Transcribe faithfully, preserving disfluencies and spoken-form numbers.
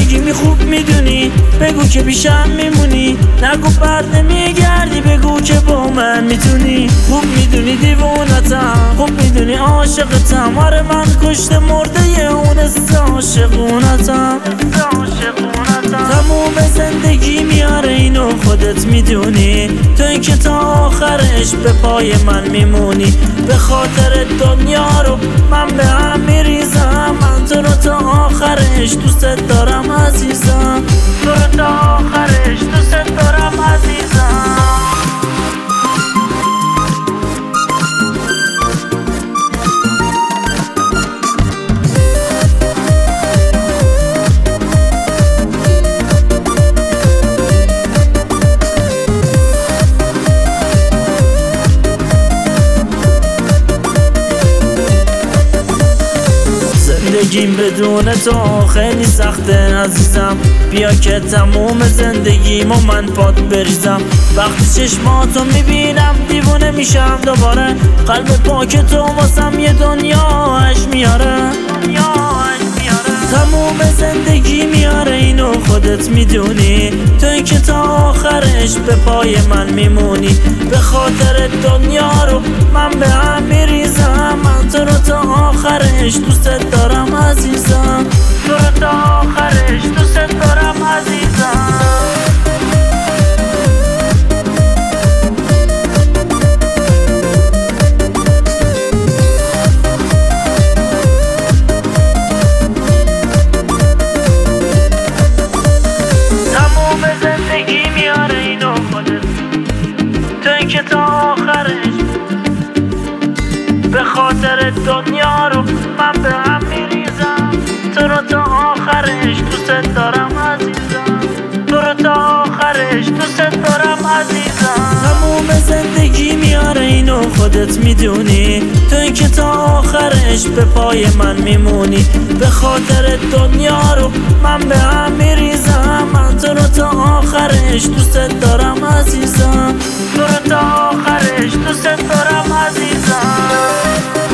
زندگی خوب میدونی، بگو که بیشم میمونی. نگو برده میگردی، بگو که با من میتونی. خوب میدونی دیوونتم، خوب میدونی عاشقتم. آره من کشته مرده اون عاشقونتم. تموم زندگی میاره اینو خودت میدونی، تو این که تا آخرش به پای من میمونی. به خاطر دنیا رو من به هم میریزم، من تو رو تا آخرش دوست دارم عزیزم. تو رو تا آخرش دوست دارم عزیزم. زندگیم بدون تو خیلی سخته عزیزم. بیا که تموم زندگیمو من پات بریزم. وقتی چشماتو میبینم دیوونه میشم دوباره. قلب پاک تو واسم یه دنیاش میاره. تموم زندگی میاره اینو خودت میدونی، تو این که تا آخرش به پای من میمونی. به خاطر دنیا رو من به هم میریزم، من تو رو تا آخرش دوست دارم عزیزم. تو رو تا آخرش دوست دارم عزیزم. که تا آخرش به خاطر دنیا رو من به هم میریزم. تو رو تا آخرش دوست دارم عزیزم. تو رو تا آخرش دوست دارم عزیزم. تموم زندگی میاره اینو خودت میدونی، تو این که تا آخرش به پای من میمونی. به خاطر دنیا رو من به هم میریزم، من تو رو تا آخرش دوست دارم عزیزم. تو رو تا آخرش دوست دارم عزیزم.